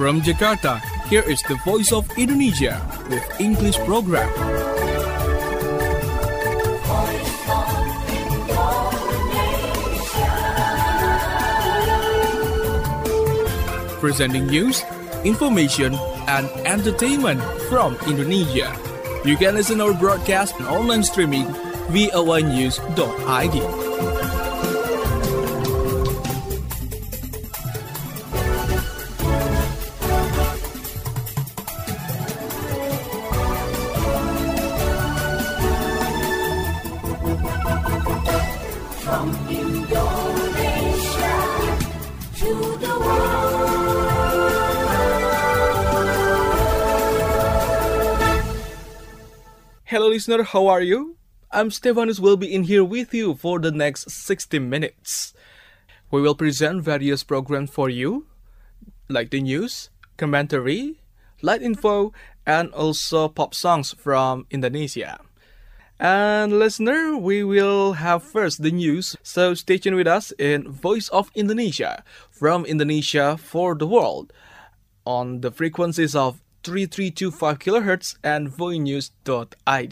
From Jakarta, here is the Voice of Indonesia with English program. Presenting news, information, and entertainment from Indonesia. You can listen our broadcast on online streaming voanews.id. From Indonesia to the world. Hello listener, how are you? I'm Stefanus, will be in here with you for the next 60 minutes. We will present various programs for you, like the news, commentary, light info, and also pop songs from Indonesia. And listener, we will have first the news, so stay tuned with us in Voice of Indonesia, from Indonesia for the world, on the frequencies of 3325 kHz and voanews.id.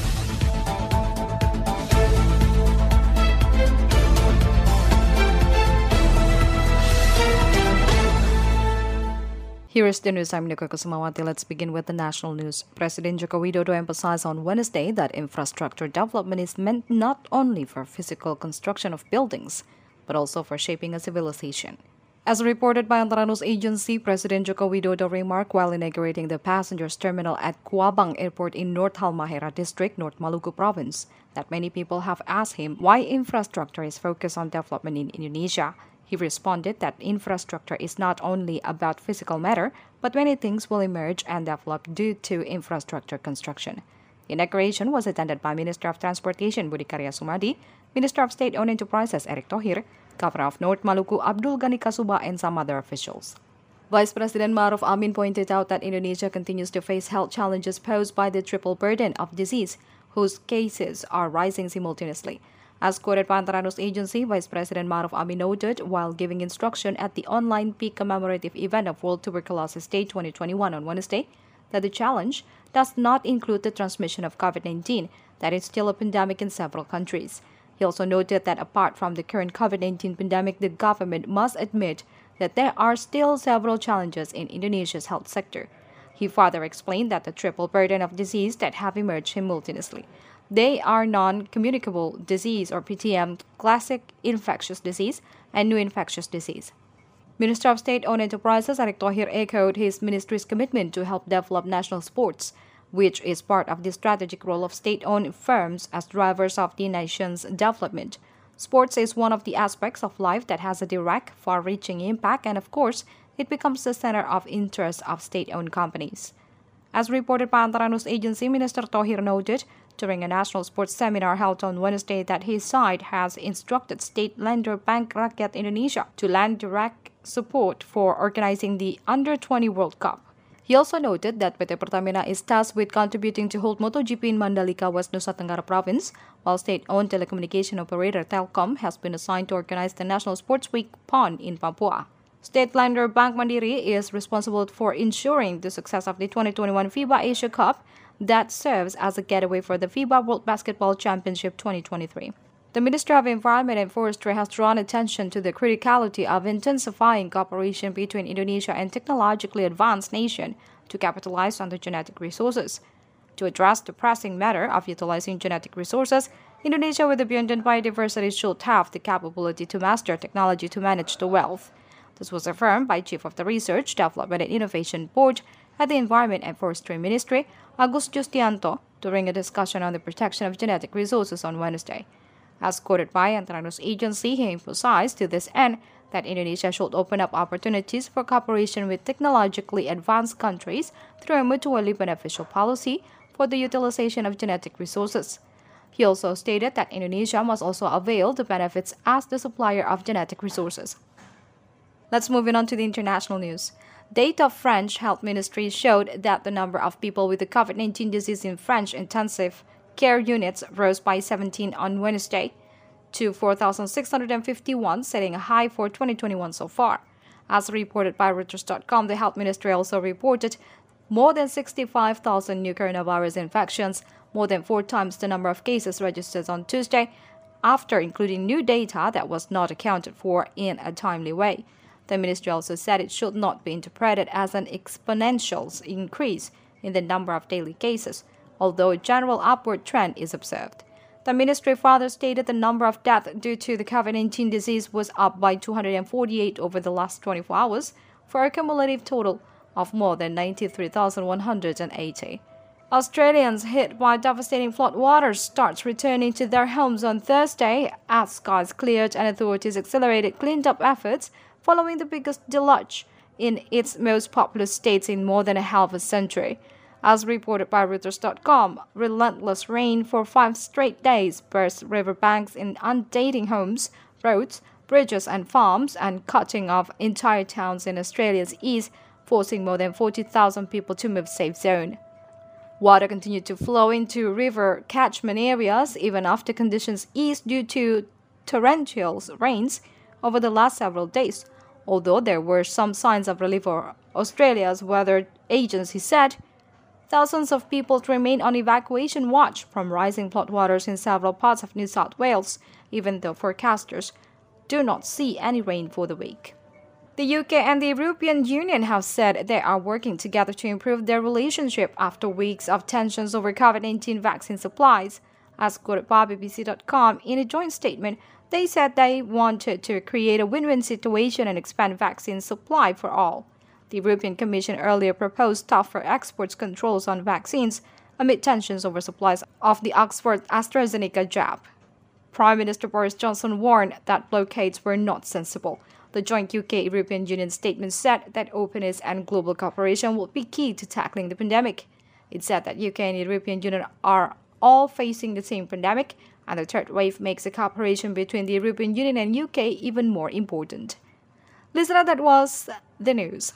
Here is the news. I'm Nika Kusumawati. Let's begin with the national news. President Joko Widodo emphasized on Wednesday that infrastructure development is meant not only for physical construction of buildings, but also for shaping a civilization. As reported by Antara News Agency, President Joko Widodo remarked while inaugurating the passengers terminal at Kuabang Airport in North Halmahera District, North Maluku Province, that many people have asked him why infrastructure is focused on development in Indonesia. He responded that infrastructure is not only about physical matter, but many things will emerge and develop due to infrastructure construction. The inauguration was attended by Minister of Transportation Budi Karya Sumadi, Minister of State-Owned Enterprises Erick Thohir, Governor of North Maluku Abdul Ghani Kasuba, and some other officials. Vice President Maruf Amin pointed out that Indonesia continues to face health challenges posed by the triple burden of disease, whose cases are rising simultaneously. As quoted by Antara News Agency, Vice President Maruf Amin noted while giving instruction at the online peak commemorative event of World Tuberculosis Day 2021 on Wednesday, that the challenge does not include the transmission of COVID-19, that is still a pandemic in several countries. He also noted that apart from the current COVID-19 pandemic, the government must admit that there are still several challenges in Indonesia's health sector. He further explained that the triple burden of disease that have emerged simultaneously. They are non-communicable disease or PTM, classic infectious disease, and new infectious disease. Minister of State-Owned Enterprises Erick Thohir echoed his ministry's commitment to help develop national sports, which is part of the strategic role of state-owned firms as drivers of the nation's development. Sports is one of the aspects of life that has a direct, far-reaching impact, and of course, it becomes the center of interest of state-owned companies. As reported by Antara News Agency, Minister Thohir noted during a national sports seminar held on Wednesday that his side has instructed state lender Bank Rakyat Indonesia to lend direct support for organizing the Under-20 World Cup. He also noted that PT Pertamina is tasked with contributing to hold MotoGP in Mandalika, West Nusa Tenggara Province, while state-owned telecommunication operator Telkom has been assigned to organize the National Sports Week PON in Papua. State lender Bank Mandiri is responsible for ensuring the success of the 2021 FIBA Asia Cup that serves as a getaway for the FIBA World Basketball Championship 2023. The Minister of Environment and Forestry has drawn attention to the criticality of intensifying cooperation between Indonesia and technologically advanced nations to capitalize on the genetic resources. To address the pressing matter of utilizing genetic resources, Indonesia with abundant biodiversity should have the capability to master technology to manage the wealth. This was affirmed by Chief of the Research, Development and Innovation Board at the Environment and Forestry Ministry, Agus Justianto, during a discussion on the protection of genetic resources on Wednesday. As quoted by Antara News Agency, he emphasized to this end that Indonesia should open up opportunities for cooperation with technologically advanced countries through a mutually beneficial policy for the utilization of genetic resources. He also stated that Indonesia must also avail the benefits as the supplier of genetic resources. Let's move on to the international news. Data of French Health Ministry showed that the number of people with the COVID-19 disease in French intensive care units rose by 17 on Wednesday to 4,651, setting a high for 2021 so far. As reported by Reuters.com, the health ministry also reported more than 65,000 new coronavirus infections, more than 4 times the number of cases registered on Tuesday, after including new data that was not accounted for in a timely way. The ministry also said it should not be interpreted as an exponential increase in the number of daily cases, although a general upward trend is observed. The ministry further stated the number of deaths due to the COVID-19 disease was up by 248 over the last 24 hours, for a cumulative total of more than 93,180. Australians hit by devastating floodwaters start returning to their homes on Thursday as skies cleared and authorities accelerated cleaned-up efforts following the biggest deluge in its most populous states in more than a half a century. As reported by Reuters.com, relentless rain for 5 straight days burst riverbanks, inundating homes, roads, bridges and farms, and cutting off entire towns in Australia's east, forcing more than 40,000 people to move safe zone. Water continued to flow into river catchment areas even after conditions eased due to torrential rains over the last several days, although there were some signs of relief for Australia's weather agency said. Thousands of people remain on evacuation watch from rising floodwaters in several parts of New South Wales, even though forecasters do not see any rain for the week. The UK and the European Union have said they are working together to improve their relationship after weeks of tensions over COVID-19 vaccine supplies. As quoted by BBC.com, in a joint statement, they said they wanted to create a win-win situation and expand vaccine supply for all. The European Commission earlier proposed tougher export controls on vaccines amid tensions over supplies of the Oxford AstraZeneca jab. Prime Minister Boris Johnson warned that blockades were not sensible. The joint UK-European Union statement said that openness and global cooperation will be key to tackling the pandemic. It said that UK and European Union are all facing the same pandemic, and the third wave makes the cooperation between the European Union and UK even more important. Listener, that was the news.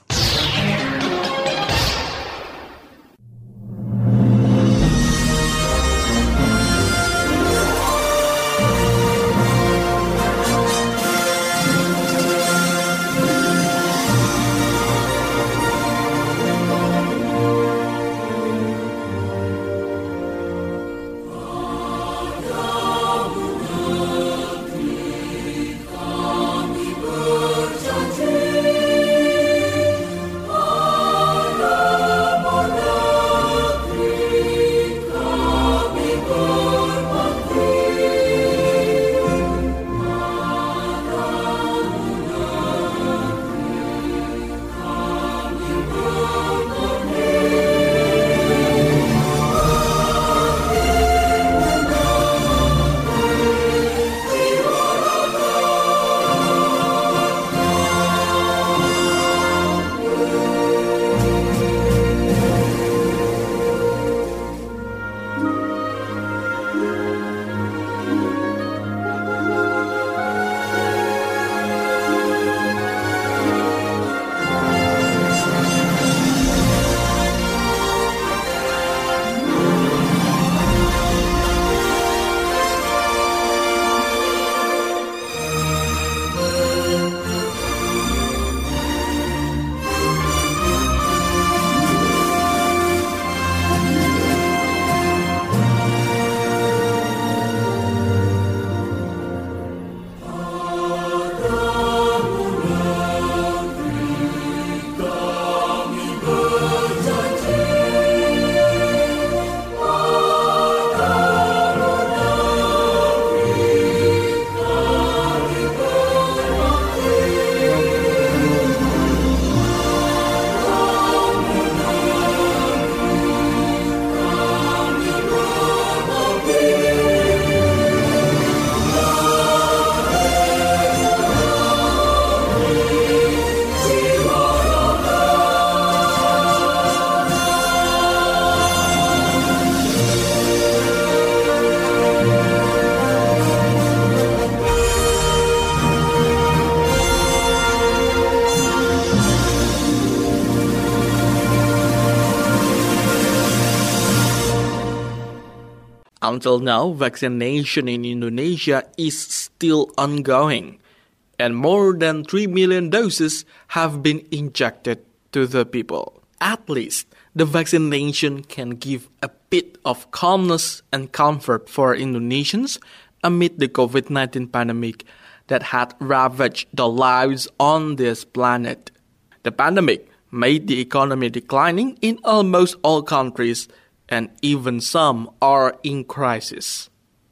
Until now, vaccination in Indonesia is still ongoing. and more than 3 million doses have been injected to the people. At least, the vaccination can give a bit of calmness and comfort for Indonesians amid the COVID-19 pandemic that had ravaged the lives on this planet. The pandemic made the economy declining in almost all countries, and even some are in crisis.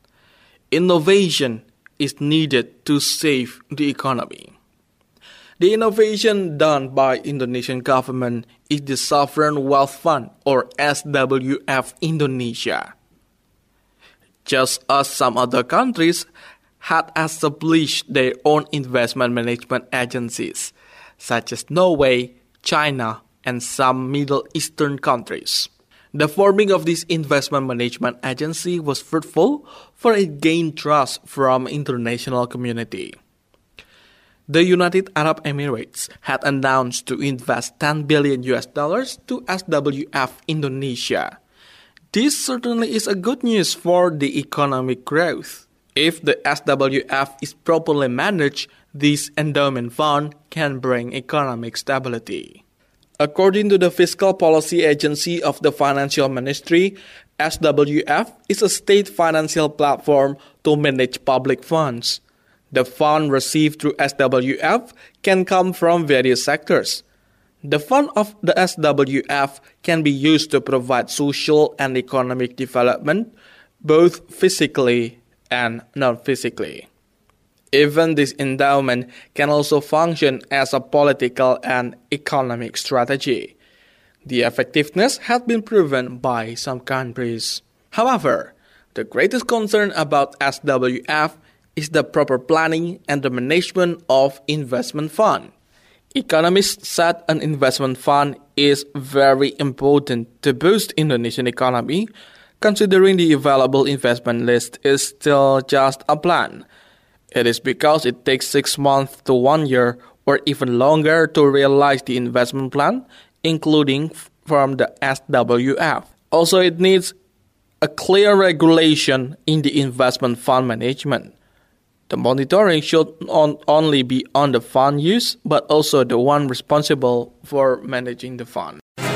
Innovation is needed to save the economy. The innovation done by Indonesian government is the Sovereign Wealth Fund, or SWF Indonesia. Just as some other countries had established their own investment management agencies, such as Norway, China, and some Middle Eastern countries. The forming of this investment management agency was fruitful, for it gained trust from international community. The United Arab Emirates had announced to invest $10 billion to SWF Indonesia. This certainly is a good news for the economic growth. If the SWF is properly managed, this endowment fund can bring economic stability. According to the Fiscal Policy Agency of the Financial Ministry, SWF is a state financial platform to manage public funds. The fund received through SWF can come from various sectors. The fund of the SWF can be used to provide social and economic development, both physically and non-physically. Even this endowment can also function as a political and economic strategy. The effectiveness has been proven by some countries. However, the greatest concern about SWF is the proper planning and the management of investment fund. Economists said an investment fund is very important to boost Indonesian economy, considering the available investment list is still just a plan. It is because it takes 6 months to 1 year or even longer to realize the investment plan, including from the SWF. Also, it needs a clear regulation in the investment fund management. The monitoring should not only be on the fund use, but also the one responsible for managing the fund.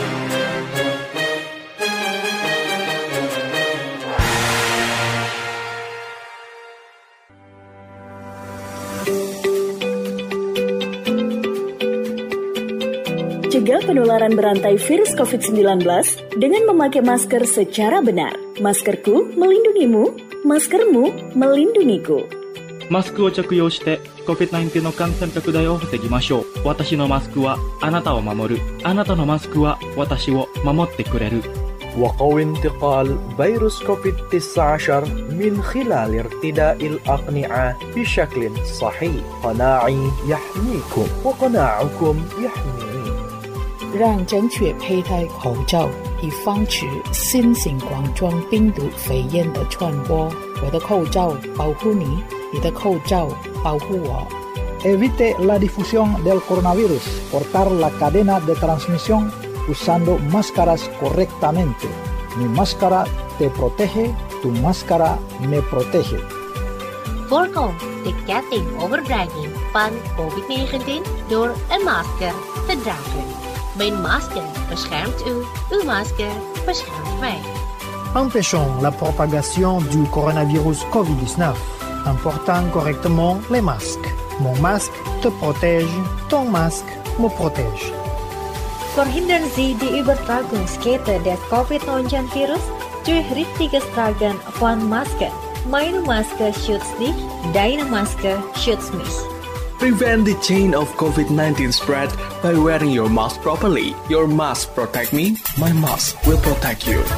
Cegah penularan berantai virus COVID-19 dengan memakai masker secara benar. Maskerku melindungimu, maskermu melindungiku. マスクを着用して COVID-19 の感染拡大を防ぎましょう。私のマスクはあなたを守る。あなたのマスクは私を守ってくれる。 وقوي انتقال فيروس كوفيد-19 من خلال ارتداء الأقنعة بشكل صحيح. قناعي يحميكم وقناعكم يحميني. 让正确佩戴口罩，以防止新型冠状病毒肺炎的传播。我的口罩保护你，你的口罩保护我。 Evite la difusión del coronavirus. Cortar la cadena de transmisión usando máscaras correctamente. Mi máscara te protege, tu máscara me protege. Voorkom de ketting overdraging van COVID-19 door een masker te dragen. Mijn masker beschermt u, uw masker beschermt mij. Empêchons la propagation du coronavirus COVID-19 en portant correctement les masques. Mon masque te protège, ton masque me protège. Verhindern Sie die Übertragungskette des COVID-19-Virus durch richtiges Tragen von Masken. Meine Maske schützt dich, deine Maske schützt mich. Prevent the chain of COVID-19 spread by wearing your mask properly. Your mask protect me, my mask will protect you.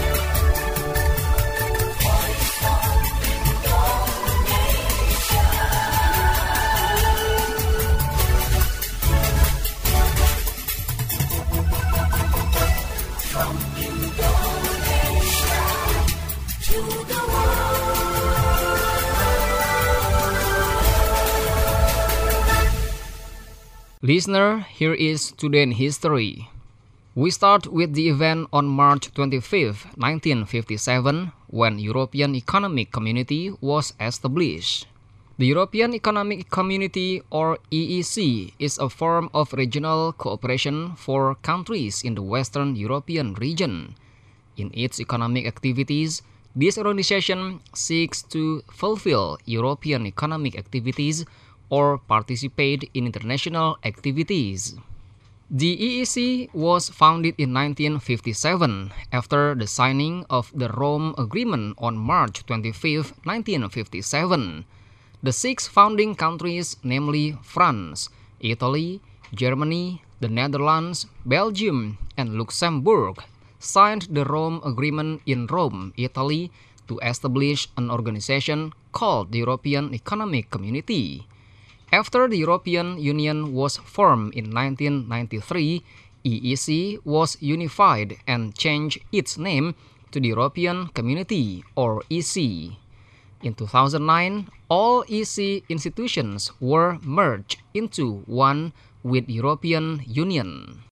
Listener, here is Today in History. We start with the event on March 25, 1957, when European Economic Community was established. The European Economic Community, or EEC, is a form of regional cooperation for countries in the Western European region. In its economic activities, this organization seeks to fulfill European economic activities or participate in international activities. The EEC was founded in 1957 after the signing of the Rome Agreement on March 25, 1957. The 6 founding countries, namely France, Italy, Germany, the Netherlands, Belgium, and Luxembourg, signed the Rome Agreement in Rome, Italy, to establish an organization called the European Economic Community. After the European Union was formed in 1993, EEC was unified and changed its name to the European Community, or EC. In 2009, all EC institutions were merged into one with European Union.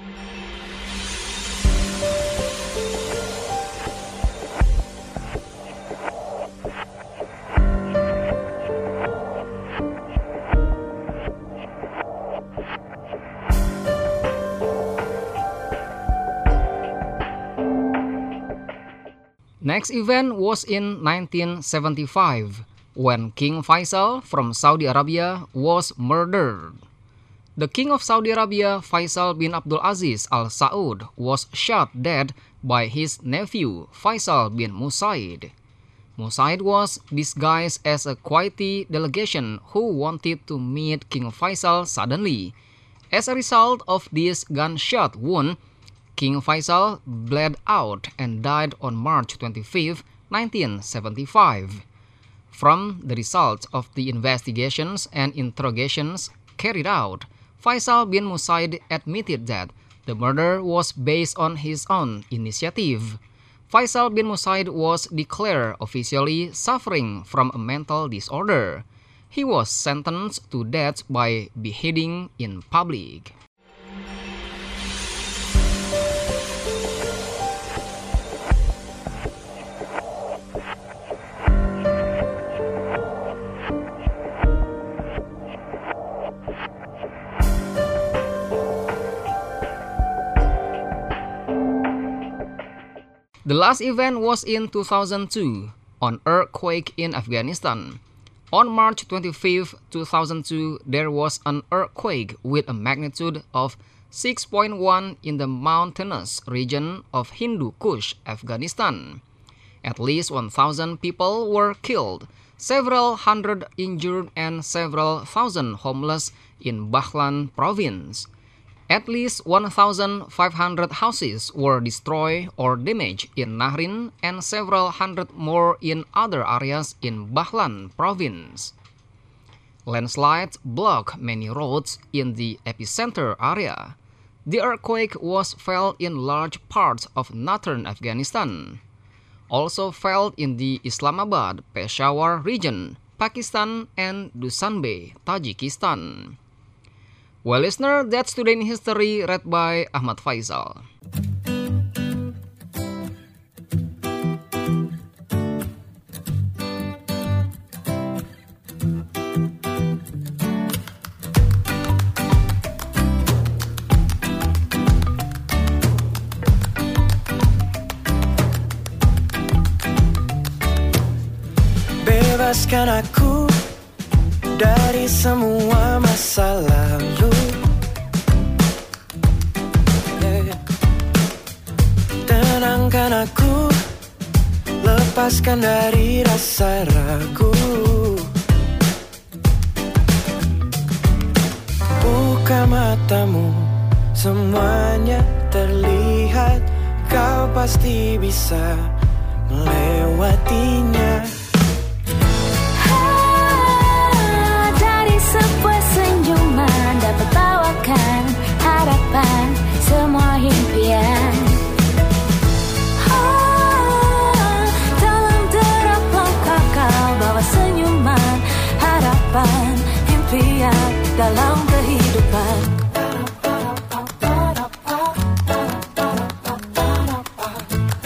Next event was in 1975, when King Faisal from Saudi Arabia was murdered. The King of Saudi Arabia, Faisal bin Abdul Aziz Al Saud, was shot dead by his nephew, Faisal bin Musaid. Musaid was disguised as a Kuwaiti delegation who wanted to meet King Faisal suddenly. As a result of this gunshot wound, King Faisal bled out and died on March 25, 1975. From the results of the investigations and interrogations carried out, Faisal bin Musaid admitted that the murder was based on his own initiative. Faisal bin Musaid was declared officially suffering from a mental disorder. He was sentenced to death by beheading in public. The last event was in 2002, on earthquake in Afghanistan. On March 25, 2002, there was an earthquake with a magnitude of 6.1 in the mountainous region of Hindu Kush, Afghanistan. At least 1,000 people were killed, several hundred injured, and several thousand homeless in Baghlan province. At least 1,500 houses were destroyed or damaged in Nahrin and several hundred more in other areas in Baghlan province. Landslides blocked many roads in the epicenter area. The earthquake was felt in large parts of northern Afghanistan. Also felt in the Islamabad, Peshawar region, Pakistan, and Dushanbe, Tajikistan. Well, listener, that's Today in History read by Ahmad Faisal. Bebaskan aku dari semua masa lalu. Tenangkan aku, lepaskan dari rasa ragu. Buka matamu, semuanya terlihat. Kau pasti bisa melewatinya. Dapat bawakan harapan, semua impian. Dalam derap langkah kau bawa senyuman, harapan, impian dalam kehidupan.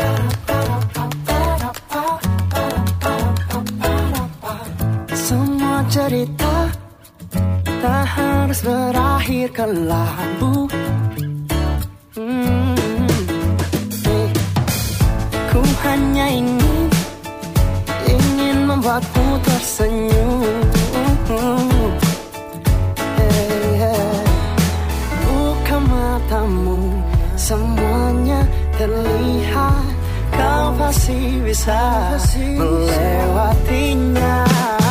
Semua Semua cerita tak harus berakhir kelabu. Ku hanya ingin membuatmu tersenyum. Buka matamu, semuanya terlihat. Kau pasti bisa melewatinya.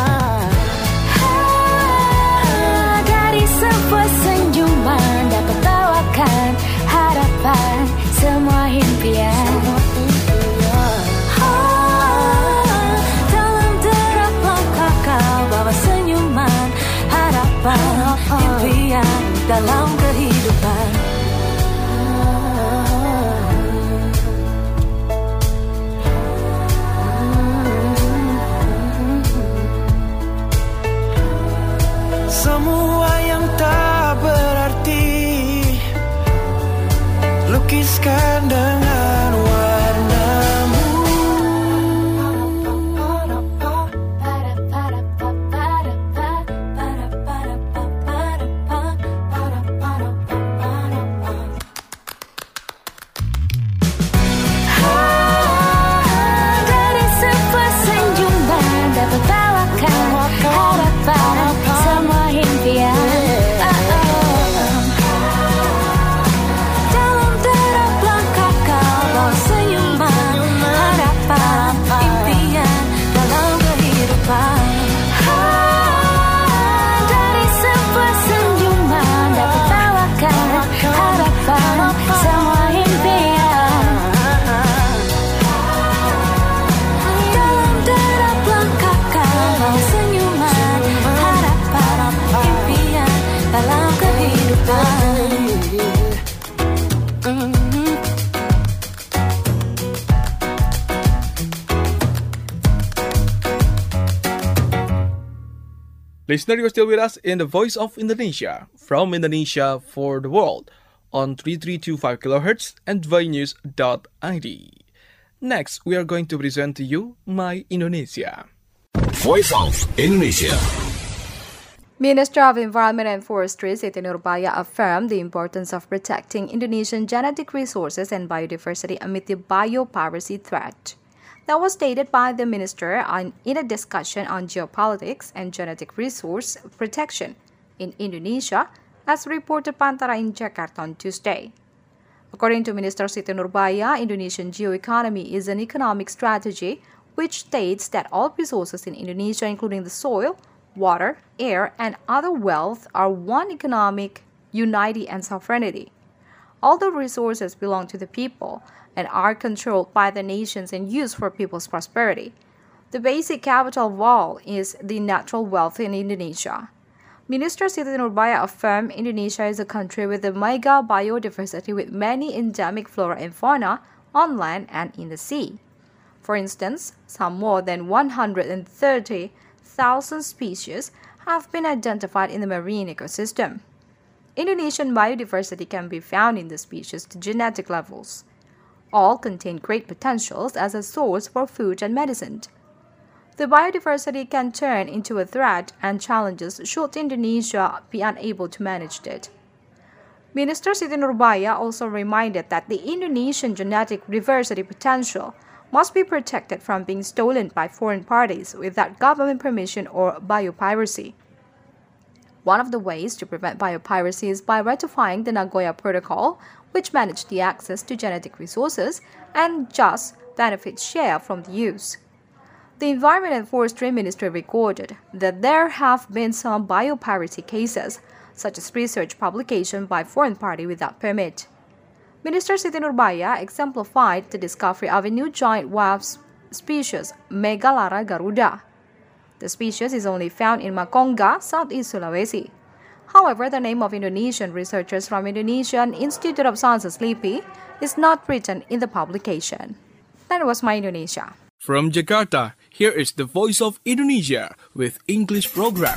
Dari sebuah senyuman dapat bawakan harapan, semua impian. Dalam derap langkah kau bawa senyuman, harapan, impian dalam kehidupan. Semua yang tak berarti lukiskan dengan warnamu. Dari sebuah senyuman dapat bawakan harapan, semua impian. Dalam derap langkah kau bawa senyuman, harapan, impian dalam kehidupan. Dari sebuah senyuman dapat bawakan harapan, semua impian. Dalam derap langkah kau bawa senyuman, harapan, impian dalam kehidupan. Listener, you're still with us in the Voice of Indonesia, from Indonesia for the world, on 3325 kHz and voinews.id. Next, we are going to present to you My Indonesia. Voice of Indonesia. Minister of Environment and Forestry Siti Nurbaya affirmed the importance of protecting Indonesian genetic resources and biodiversity amid the biopiracy threat. That was stated by the minister in a discussion on geopolitics and genetic resource protection in Indonesia, as reported Pantara in Jakarta on Tuesday. According to Minister Siti Nurbaya, Indonesian geoeconomy is an economic strategy which states that all resources in Indonesia, including the soil, water, air, and other wealth, are one economic unity and sovereignty. All the resources belong to the people and are controlled by the nations and used for people's prosperity. The basic capital of all is the natural wealth in Indonesia. Minister Siti Nurbaya affirmed Indonesia is a country with a mega biodiversity with many endemic flora and fauna on land and in the sea. For instance, some more than 130,000 species have been identified in the marine ecosystem. Indonesian biodiversity can be found in the species to genetic levels. All contain great potentials as a source for food and medicine. The biodiversity can turn into a threat and challenges should Indonesia be unable to manage it. Minister Siti Nurbaya also reminded that the Indonesian genetic diversity potential must be protected from being stolen by foreign parties without government permission or biopiracy. One of the ways to prevent biopiracy is by ratifying the Nagoya Protocol, which managed the access to genetic resources and just benefits share from the use. The Environment and Forestry Ministry recorded that there have been some biopiracy cases, such as research publication by foreign party without permit. Minister Siti Nurbaya exemplified the discovery of a new giant whale species, Megalara garuda. The species is only found in Makonga, Southeast Sulawesi. However, the name of Indonesian researchers from Indonesian Institute of Sciences LIPI is not written in the publication. That was My Indonesia. From Jakarta, here is the Voice of Indonesia with English program.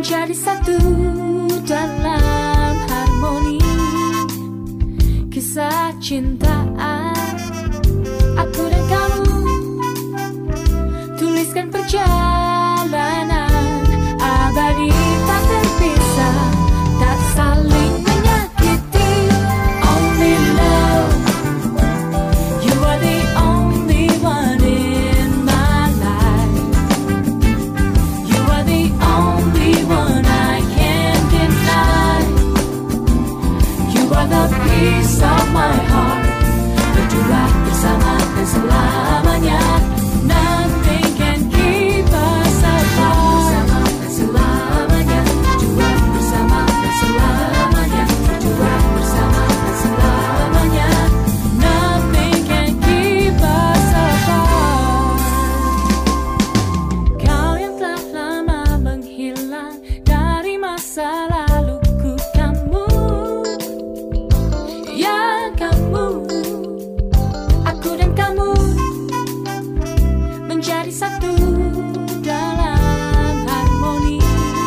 menjadi satu dalam harmoni. Kisah cintaan aku dan kamu, tuliskan perjalanan abadi tak terpisah, tak saling menyakiti. Only love, you are the only one in my life. You are the only one I can't deny. You are the peace of my heart. Berdua bersama dan selamanya. Nothing can keep us apart. Bersama dan selamanya. Berdua bersama dan selamanya. Berdua bersama dan selamanya. Nothing can keep us apart. Kau yang telah lama menghilang dari masa laluku, kamu, ya kamu, aku dan kamu menjadi satu dalam harmoni.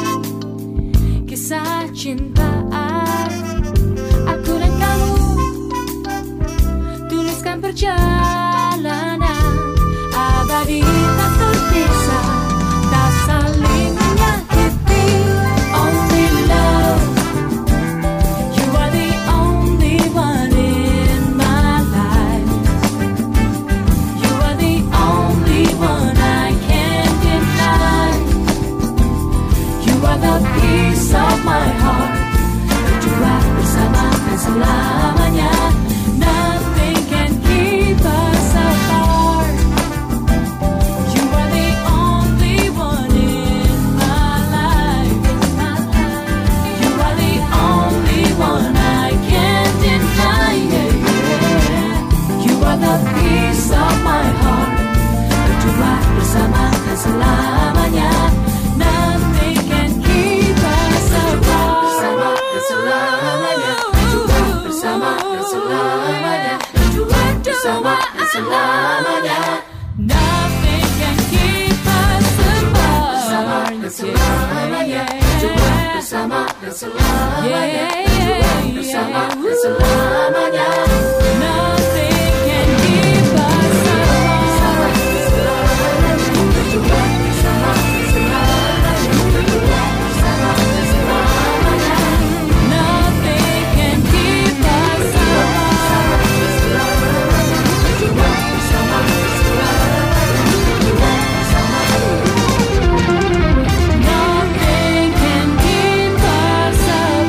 Kisah cintaan aku dan kamu, tuliskan perjalanan abadi tak terpisah, tak saling menyakiti. Only love, you are the only one in my life. You are the only one I can't deny. You are the peace of my heart. Berdua bersama dan selamanya. Nothing can keep us apart. You are the only one in my life. You are the only one I can't deny. You are the peace of my heart. Berdua bersama dan selamanya. Nothing can keep us apart. Bersama dan selamanya. Berdua bersama dan selamanya. Berdua bersama dan selamanya. Nothing can keep us apart. Bersama dan selamanya. Berdua bersama dan selamanya. Berdua bersama dan selamanya. Nothing can keep us apart. Bersama dan selamanya. Berdua bersama dan selamanya. Berdua bersama dan selamanya. Nothing can keep us apart. Berdua bersama dan selamanya. Berdua bersama dan selamanya. Nothing can keep us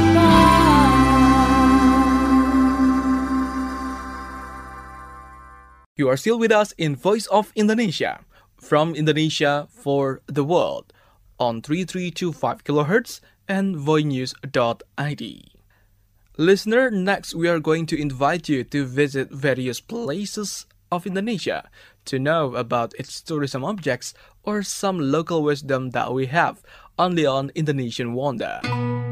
apart. You are still with us in Voice of Indonesia, from Indonesia for the world, on 3325 kHz and voinews.id. Listener, next we are going to invite you to visit various places of Indonesia to know about its tourism objects or some local wisdom that we have only on Indonesian Wonder.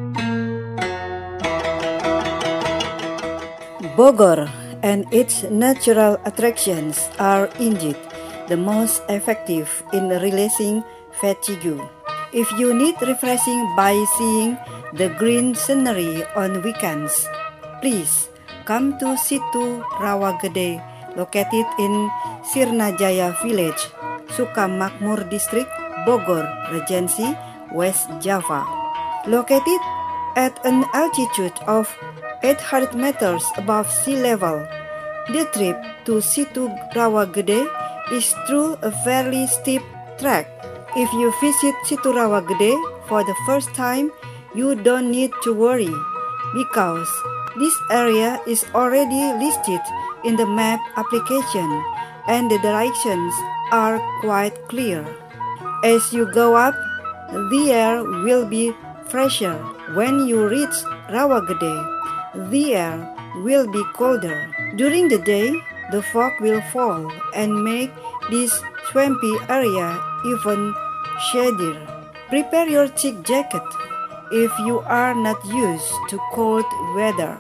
Bogor and its natural attractions are indeed the most effective in releasing fatigue. If you need refreshing by seeing the green scenery on weekends, please come to Situ Rawagede, located in Sirnajaya Village, Sukamakmur District, Bogor, Regency, West Java. Located at an altitude of 800 meters above sea level, the trip to Situ Rawagede is through a fairly steep trek. If you visit Situ Rawagede for the first time, you don't need to worry because this area is already listed in the map application and the directions are quite clear. As you go up, the air will be fresher. When you reach Rawagede, the air will be colder. During the day, the fog will fall and make this swampy area even shadier. Prepare your thick jacket if you are not used to cold weather.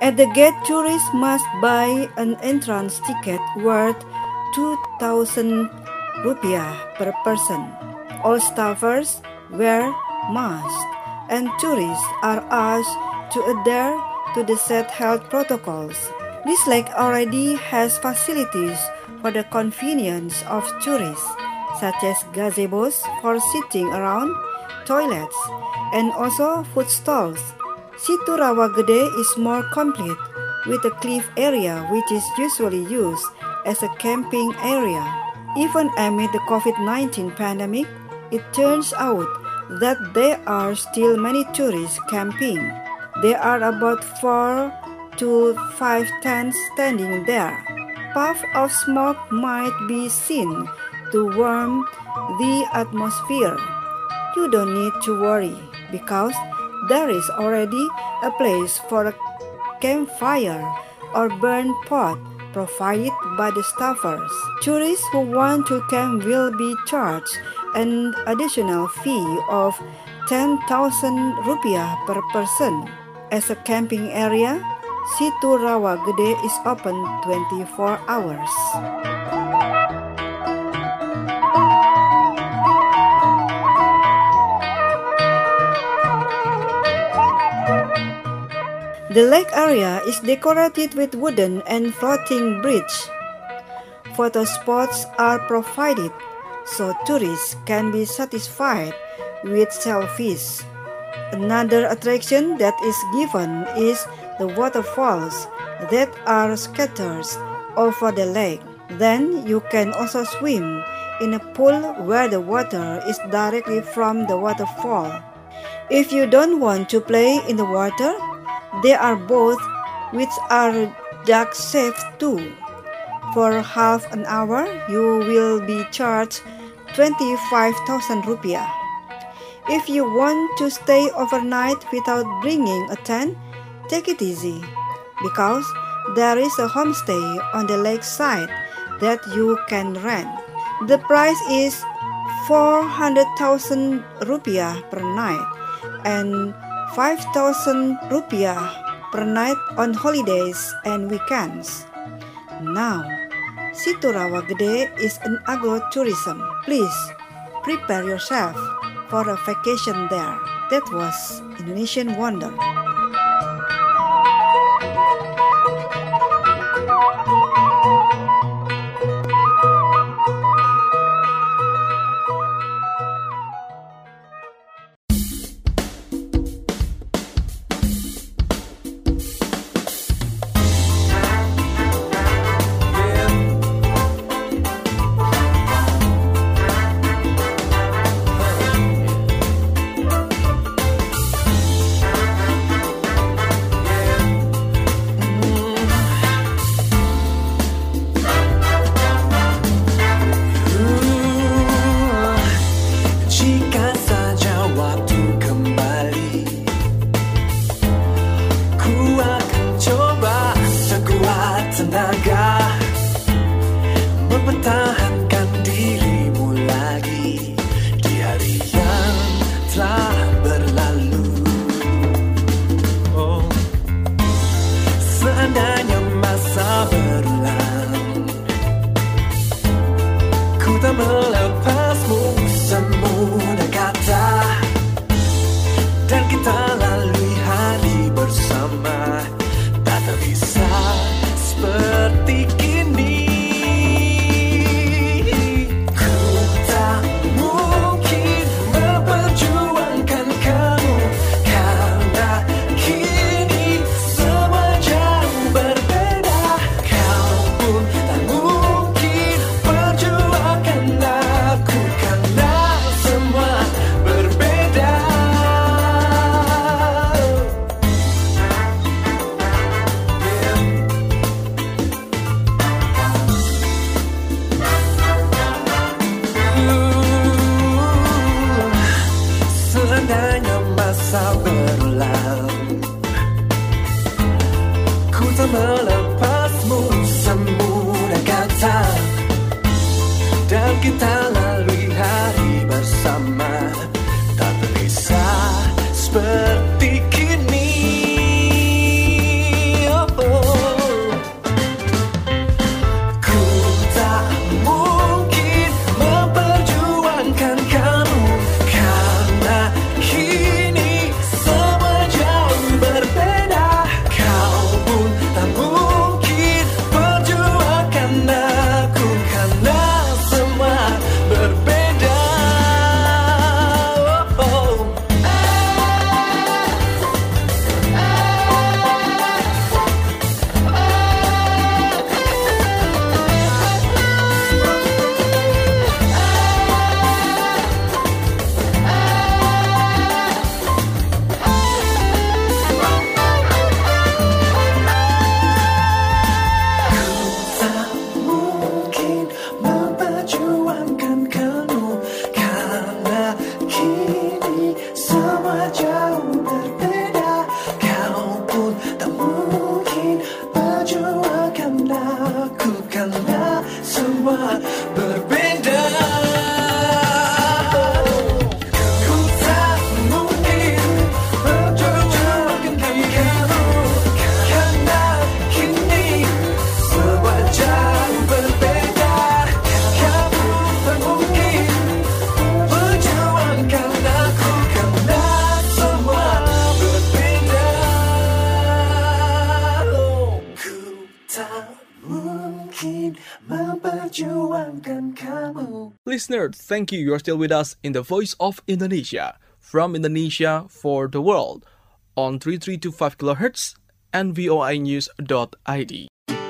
At the gate, tourists must buy an entrance ticket worth 2,000 rupiah per person. All staffers wear masks, and tourists are asked to adhere to the set health protocols. This lake already has facilities for the convenience of tourists, such as gazebos for sitting around, toilets, and also food stalls. Situ Rawa Gede is more complete, with a cliff area which is usually used as a camping area. Even amid the COVID-19 pandemic, it turns out that there are still many tourists camping. There are about 4 to 5 tents standing there. Puffs of smoke might be seen to warm the atmosphere. You don't need to worry because there is already a place for a campfire or burn pot provided by the staffers. Tourists who want to camp will be charged an additional fee of 10,000 rupiah per person. As a camping area, Situ Rawa Gede is open 24 hours. The lake area is decorated with wooden and floating bridge. Photo spots are provided so tourists can be satisfied with selfies. Another attraction that is given is the waterfalls that are scattered over the lake. Then you can also swim in a pool where the water is directly from the waterfall. If you don't want to play in the water, there are boats which are dark safe too. For half an hour, you will be charged 25,000 rupiah. If you want to stay overnight without bringing a tent, take it easy, because there is a homestay on the lakeside that you can rent. The price is 400,000 rupiah per night and 5,000 rupiah per night on holidays and weekends. Now, Situ Rawa Gede is an agro-tourism. Please prepare yourself for a vacation there. That was Indonesian Wonder. Mempertahankan dirimu lagi di hari yang telah berlalu. Oh, seandainya masa berulang, ku tak melepasmu semudah kata, dan kita lalui hari bersama, tak terbisa seperti kini. Seandainya masa berulang, ku tak melepasmu semudah kata, dan kita lalui hari bersama, tak terpisah seperti kini. Oh. listener, thank you. You're still with us in the Voice of Indonesia, from Indonesia for the world, on 3325 kHz and voinews.id.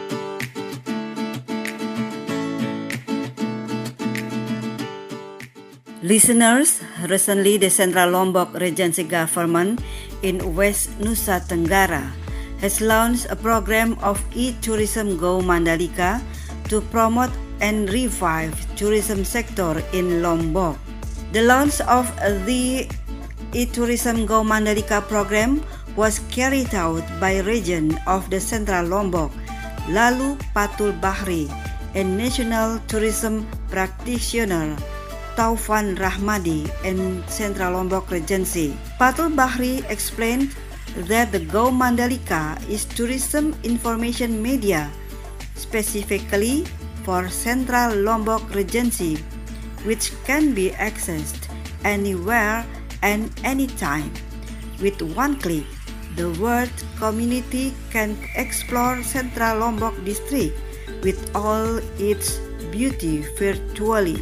Listeners, recently the Central Lombok Regency government in West Nusa Tenggara has launched a program of e-tourism Go Mandalika to promote and revive tourism sector in Lombok. The launch of the e-tourism Go Mandalika program was carried out by Regent of the Central Lombok, Lalu Patul Bahri, and National Tourism Practitioner Taufan Rahmadi in Central Lombok Regency. Patul Bahri explained that the Go Mandalika is tourism information media specifically for Central Lombok Regency, which can be accessed anywhere and anytime. With one click, the world community can explore Central Lombok district with all its beauty virtually.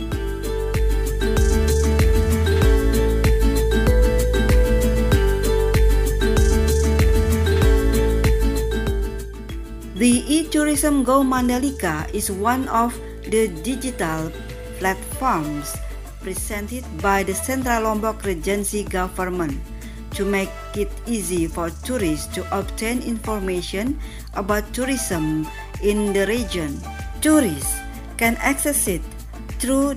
The e-tourism Go Mandalika is one of the digital platforms presented by the Central Lombok Regency government to make it easy for tourists to obtain information about tourism in the region. Tourists can access it through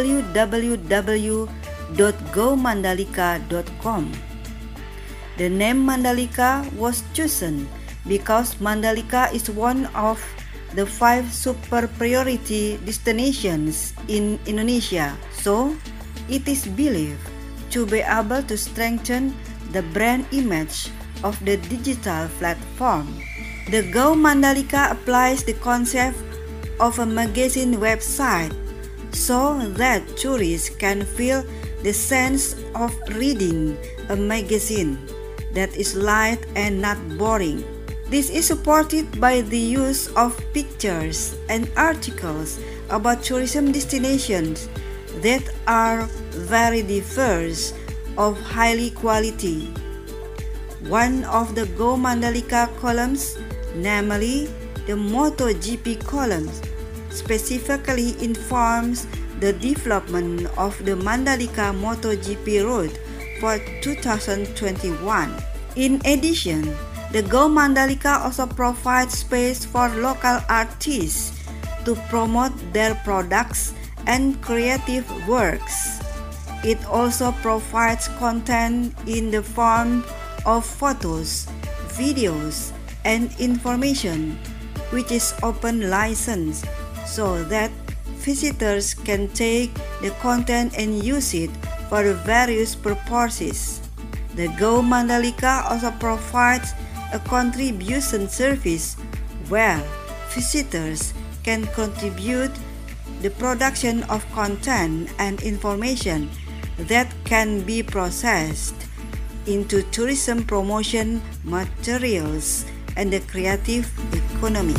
www.gomandalika.com. The name Mandalika was chosen because Mandalika is one of the 5 super priority destinations in Indonesia, so it is believed to be able to strengthen the brand image of the digital platform. The Go Mandalika applies the concept of a magazine website so that tourists can feel the sense of reading a magazine that is light and not boring. This is supported by the use of pictures and articles about tourism destinations that are very diverse of highly quality. One of the Go Mandalika columns, namely the MotoGP columns, specifically informs the development of the Mandalika MotoGP route for 2021. In addition, the Go Mandalika also provides space for local artists to promote their products and creative works. It also provides content in the form of photos, videos, and information, which is open license, so that visitors can take the content and use it for various purposes. The Go Mandalika also provides a contribution service where visitors can contribute the production of content and information that can be processed into tourism promotion materials and the creative economy.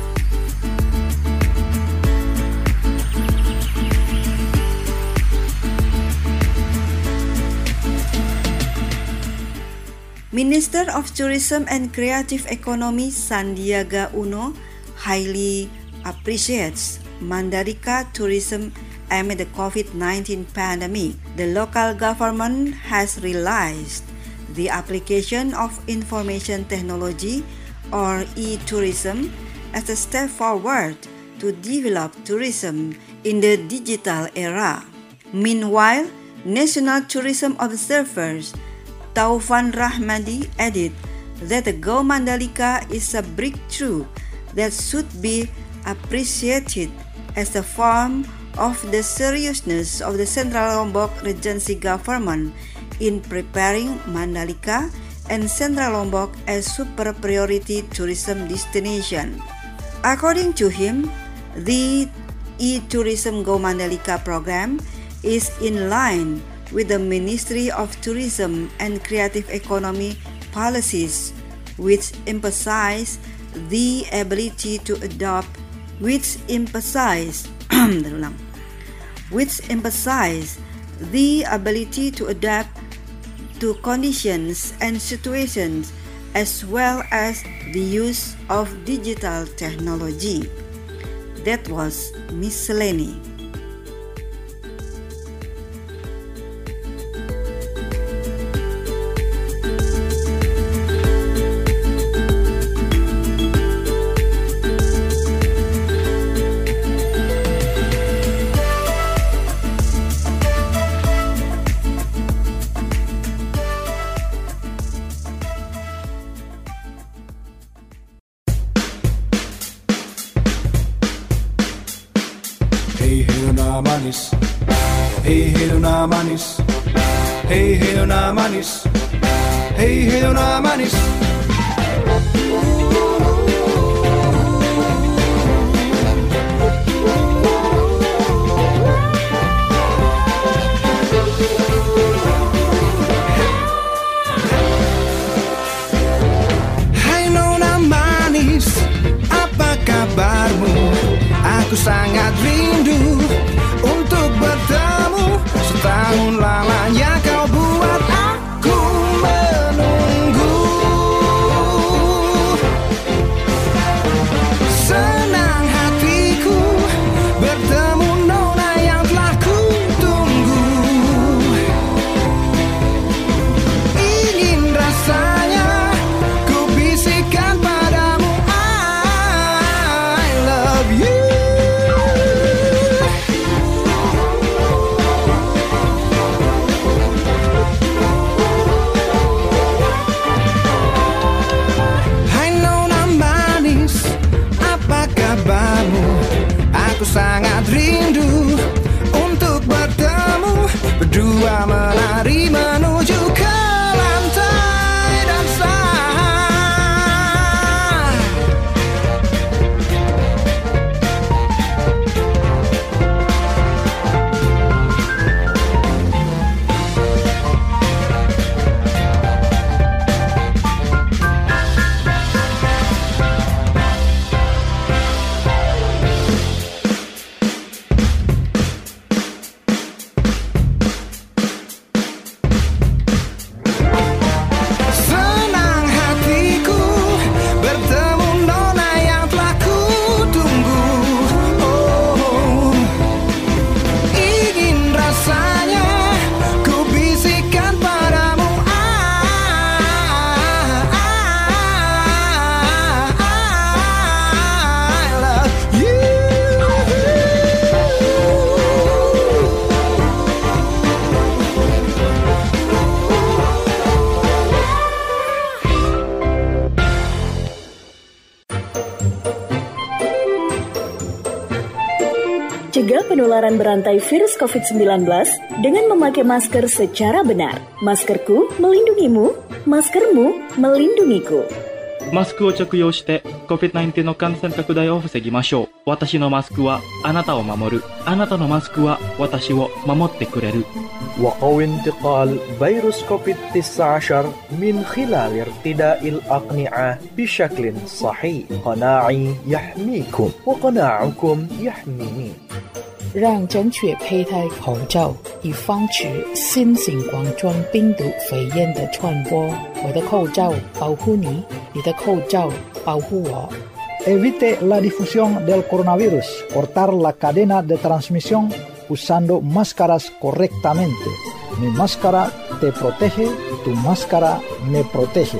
Minister of Tourism and Creative Economy Sandiaga Uno highly appreciates Mandalika tourism amid the COVID-19 pandemic. The local government has realized the application of information technology or e-tourism as a step forward to develop tourism in the digital era. Meanwhile, National Tourism Observers Taufan Rahmadi added that the Go Mandalika is a breakthrough that should be appreciated as a form of the seriousness of the Central Lombok Regency government in preparing Mandalika and Central Lombok as super priority tourism destination. According to him, the e-tourism Go Mandalika program is in line with the Ministry of Tourism and Creative Economy policies, which emphasize the ability to adopt, which emphasize the ability to adapt to conditions and situations as well as the use of digital technology. That was Miscellany. Hei hei nona manis, hei hei nona manis, hei hei nona manis, hei hei nona manis. Hai nona manis, apa kabarmu? Aku sangat rindu untuk bertemu. Setahun lamanya kau buat aku menunggu. Senang hatiku bertemu nona yang telah ku tunggu. Ingin rasanya ku bisikan padamu, I love you. Aku sangat rindu untuk bertemu, berdua menari menuju ke lantai dansa. Cegah penularan berantai virus COVID-19 dengan memakai masker secara benar. Maskerku melindungimu, maskermu melindungiku. マスクを着用して COVID-19 の感染拡大を防ぎましょう。私のマスクはあなたを守る。あなたのマスクは私を守ってくれる。 وقوي انتقال فيروس كوفيد-19 من خلال ارتداء الأقنعة بشكل صحيح. قناعي يحميكم وقناعكم يحميني. 让正确佩戴口罩，以防止新型冠状病毒肺炎的传播。我的口罩保护你，你的口罩保护我。 Evite la difusión del coronavirus. Cortar la cadena de transmisión usando máscaras correctamente. Mi máscara te protege, tu máscara me protege.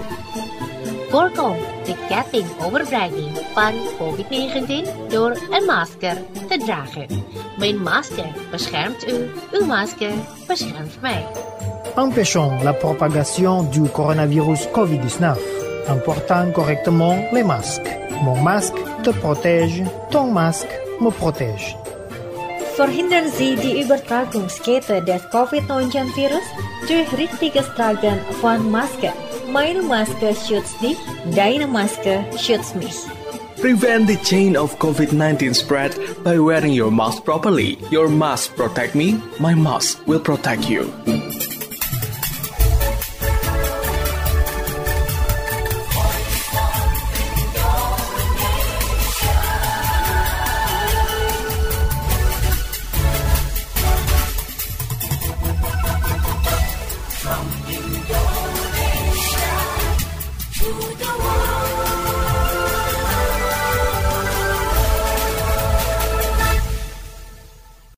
Voorkom de ketting overdraging van COVID-19 door een masker te dragen. Mijn masker beschermt u, uw masker beschermt mij. Empêchons la propagation du coronavirus COVID-19 en portant correctement les masques. Mon masque te protège, ton masque me protège. Verhindern Sie die Übertragungskette des Covid-19-Virus durch richtiges Tragen von Masken. Meine Maske schützt dich, deine Maske schützt mich. Prevent the chain of COVID-19 spread by wearing your mask properly. Your mask protect me, my mask will protect you.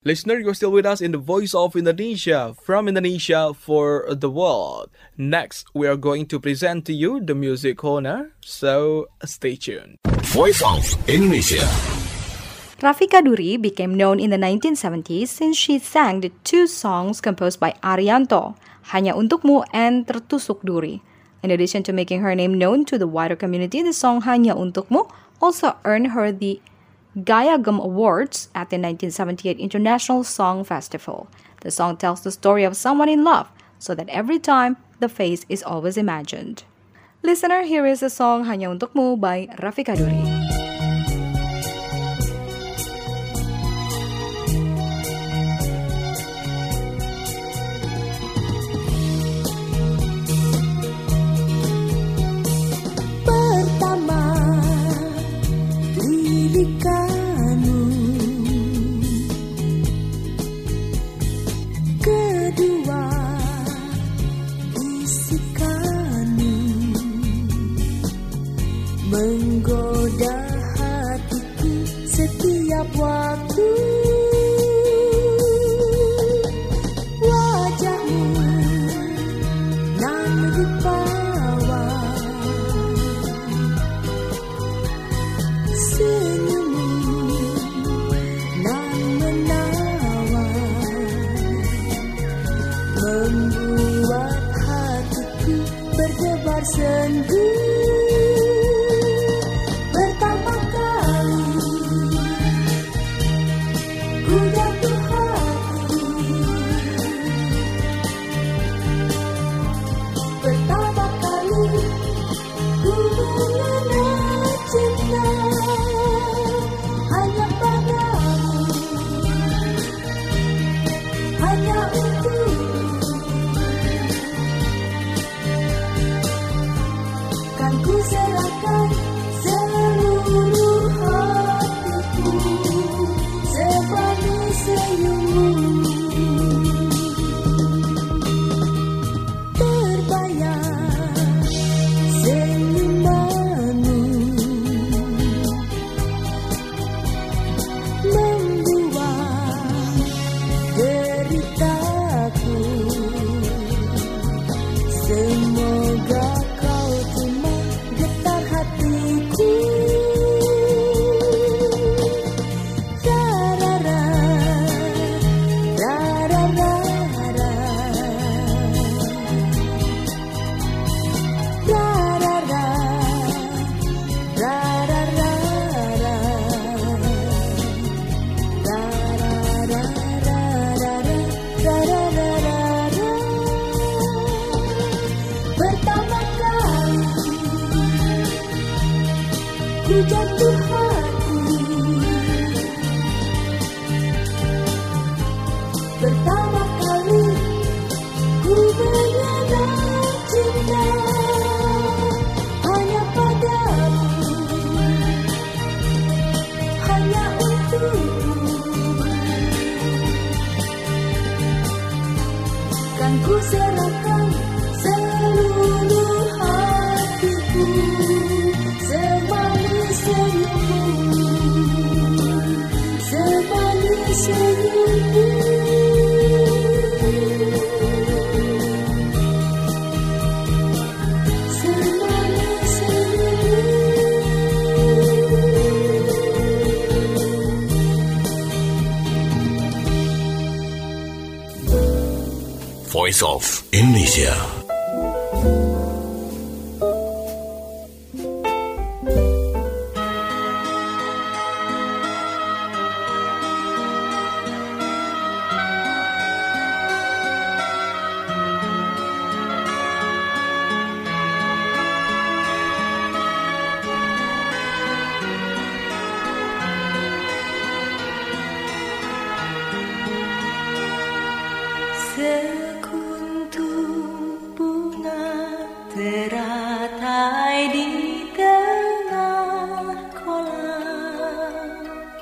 Listener, you're still with us in the Voice of Indonesia, from Indonesia for the world. Next, we are going to present to you the music corner, so stay tuned. Voice of Indonesia. Rafika Duri became known in the 1970s since she sang the two songs composed by Arianto, Hanya Untukmu and Tertusuk Duri. In addition to making her name known to the wider community, the song Hanya Untukmu also earned her the Gayagem Awards at the 1978 International Song Festival. The song tells the story of someone in love, so that every time, the face is always imagined. Listener, here is the song Hanya Untukmu by Rafika Duri. Menggoda hatiku setiap waktu. Wajahmu nan rupawan, senyummu nan menawan, membuat hatiku berdebar sendu. Jatuh hati pertama kali ku menyadari cinta hanya padamu, hanya untukmu. Kan ku serahkan seluruh hatiku. Voice of Indonesia. Sekuntum bunga teratai di tengah kolam,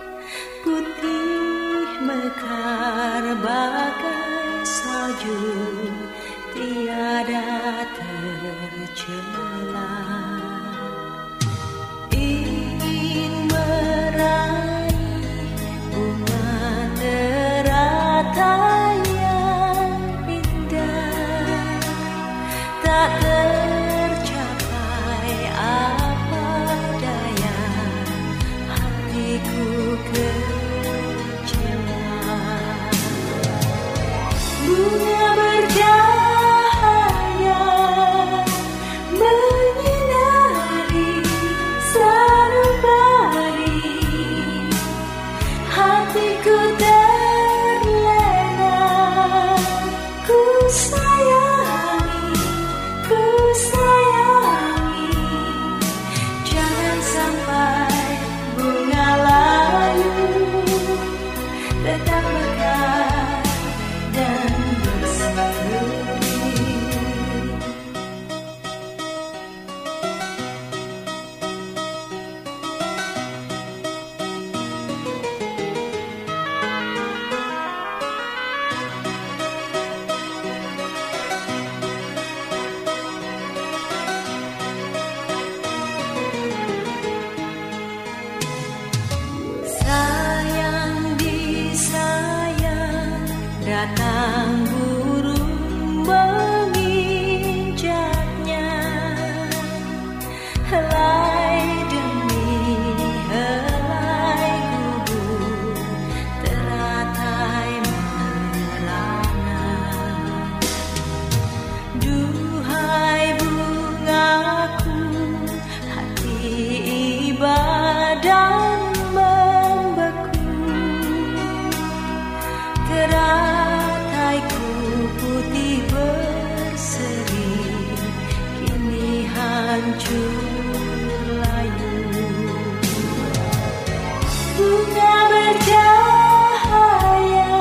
putih mekar bagai salju, tiada tercela. Ingin meraih bunga teratai sang burung menginjaknya, helai demi helai gugur teratai merana. Duhai bungaku, hati badan membeku, terataiku putih berseri, kini hancur layu. Bunga bercahaya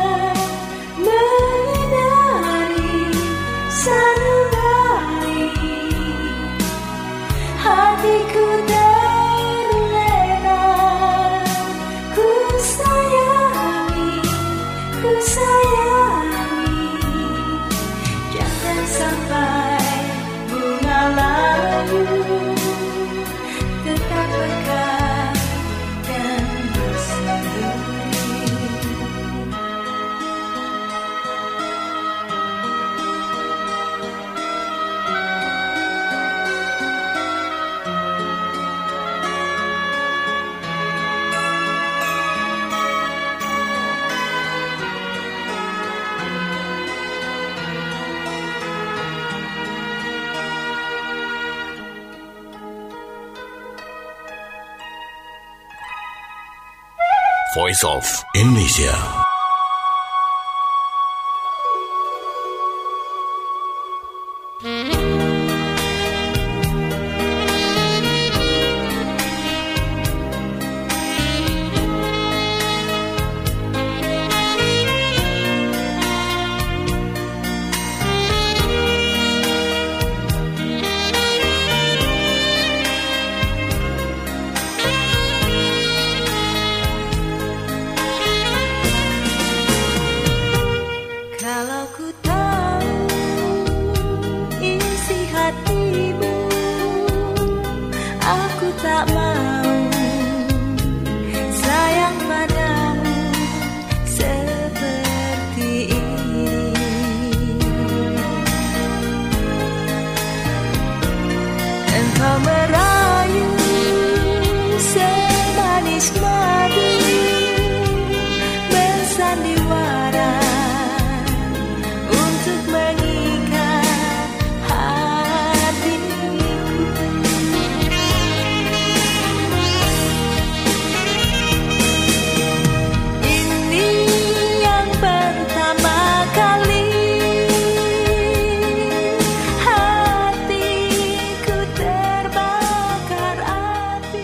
menyinari sanubari, hatiku terlena, ku sayangi, jangan sampai bunga layu tetap mekar dan berseri. Voice of Indonesia. Kalau ku tahu isi hatimu, aku tak mau sayang padamu seperti ini. Engkau merayu semanis madu, bersandiwara untuk mengikat hatiku. Ini yang pertama kali hatiku terbakar api.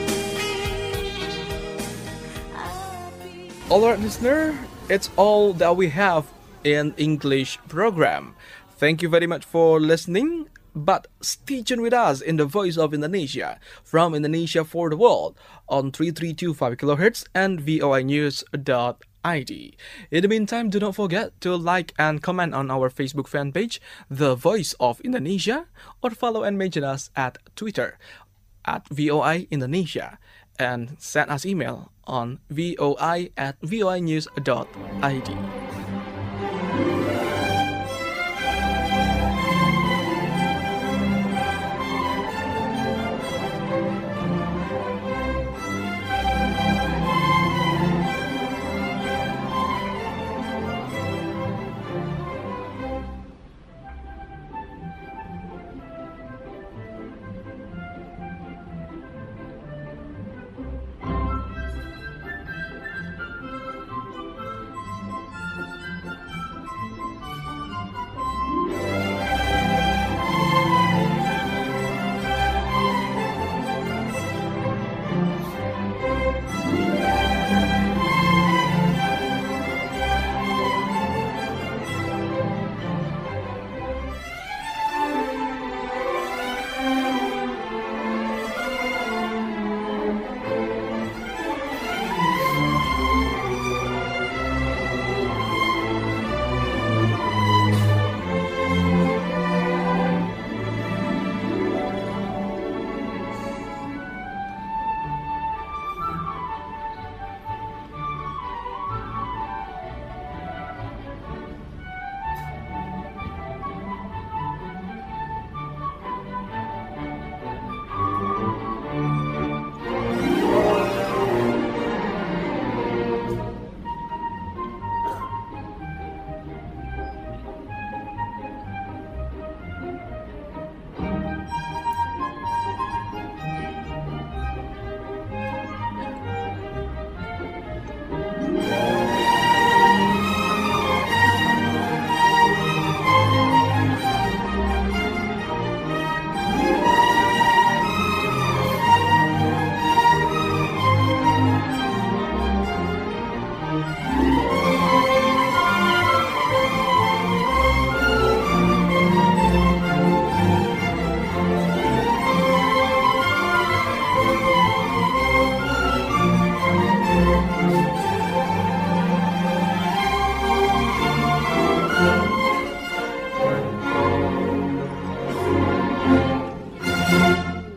Alright, listener, it's all that we have in English program. Thank you very much for listening. But stay tuned with us in the Voice of Indonesia from Indonesia for the World on 3325 kHz and voinews.id. In the meantime, do not forget to like and comment on our Facebook fan page, The Voice of Indonesia, or follow and mention us at Twitter at VOI Indonesia, and send us email on voi@voinews.id.